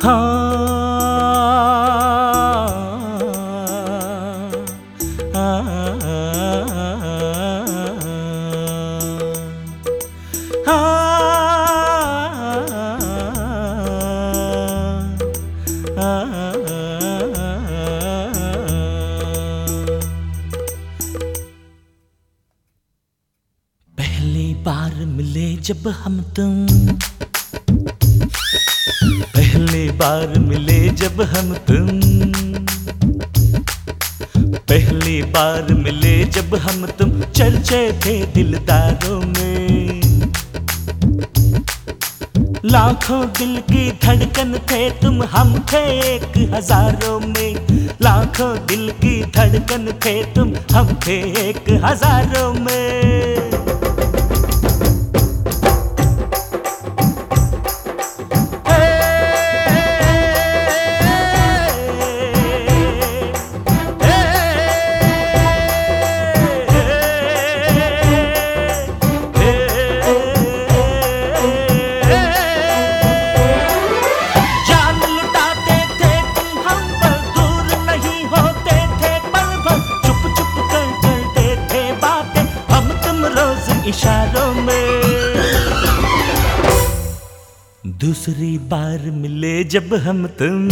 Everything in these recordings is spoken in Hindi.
पहली बार मिले जब हम तुम, पहली बार मिले जब हम तुम, पहली बार मिले जब हम तुम, चर्चे थे दिलदारों में। लाखों दिल की धड़कन थे तुम, हम थे एक हजारों में। लाखों दिल की धड़कन थे तुम, हम थे एक हजारों में। इशारों में दूसरी बार मिले जब हम तुम,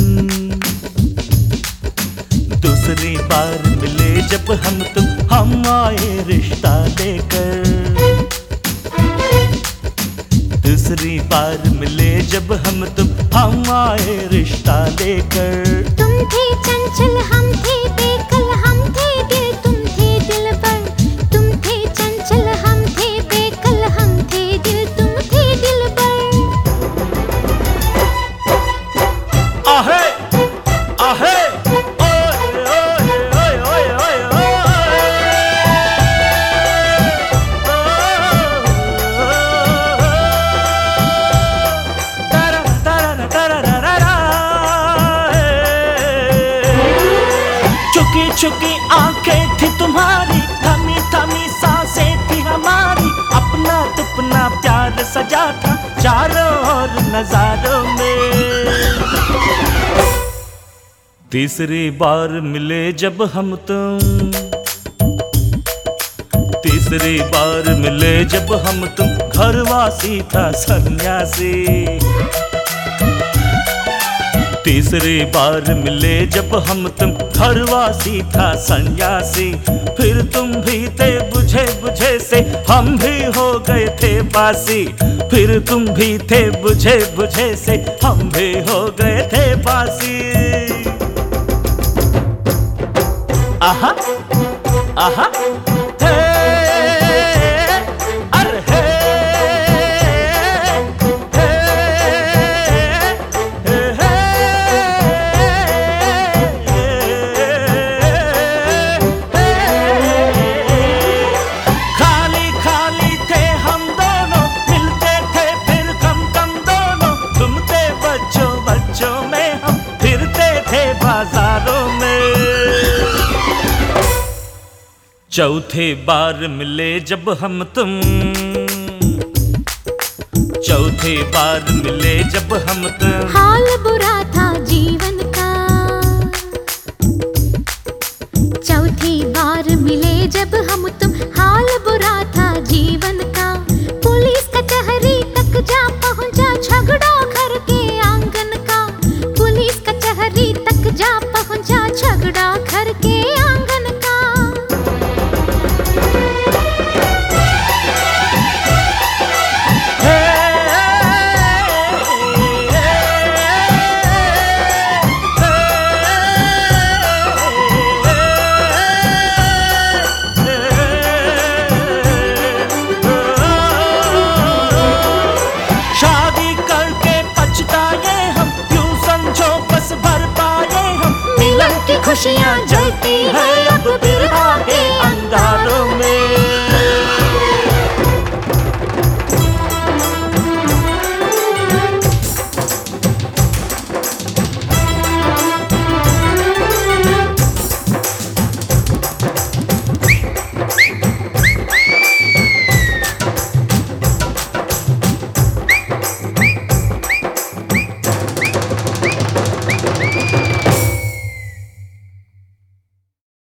दूसरी बार मिले जब हम आए रिश्ता लेकर। दूसरी बार मिले जब हम आए रिश्ता लेकर। तुम थे चंचल हम थे बेकल, हम थे दिल तुम थे दिलबर। तुम थे चंचल हम थे बेकल, हम थे दिल तुम थे दिलबर। आहे आहे ओए ओए ओए ओए ओए तारा तारा तारा तारा। चुकी चुकी आंखें थी तुम्हारी, थमी थमी सांसें थी हमारी। अपना तुपना प्यार सजा था चारों ओर नजारों में। तीसरी बार मिले जब हम तुम, तीसरी बार मिले जब हम तुम, घरवासी था सन्यासी। तीसरी बार मिले जब हम तुम, घरवासी था सन्यासी। फिर तुम भी थे बुझे बुझे से, हम भी हो गए थे बासी। फिर तुम भी थे बुझे बुझे से, हम भी हो गए थे बासी। आहा आहा हे अरे हे हे हे खाली खाली थे हम दोनों, मिलते थे फिर कम कम दोनों। तुम थे बच्चों बच्चों में, हम फिरते थे बाजारों में। चौथे बार मिले जब हम तुम, चौथे बार मिले जब हम तुम। हाल बुरा था जीवन का, चौथी बार मिले जब हम तुम। हाल बुरा था जीवन का, पुलिस कचहरी तक जा पहुंचा झगड़ा घर के आंगन का। पुलिस कचहरी तक जा पहुंचा झगड़ा घर के आंगन का। खुशियाँ जलती